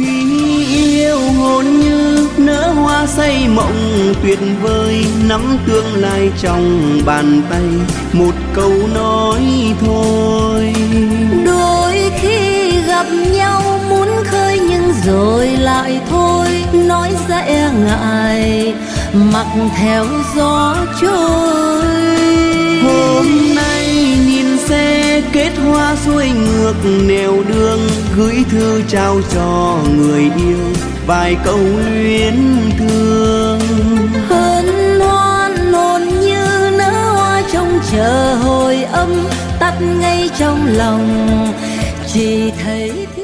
Khi yêu hồn như nở hoa say mộng tuyệt vời, nắm tương lai trong bàn tay, một câu nói thôi. Đôi khi gặp nhau muốn khơi nhưng rồi lại thôi, nói dễ ngại mặc theo gió trôi. Hôm nay nhìn xe kết hoa xuôi ngược nẻo đường, gửi thư trao cho người yêu vài câu luyến thương. Hân hoan hồn như nở hoa trông chờ hồi âm, tắt ngay trong lòng chỉ thấy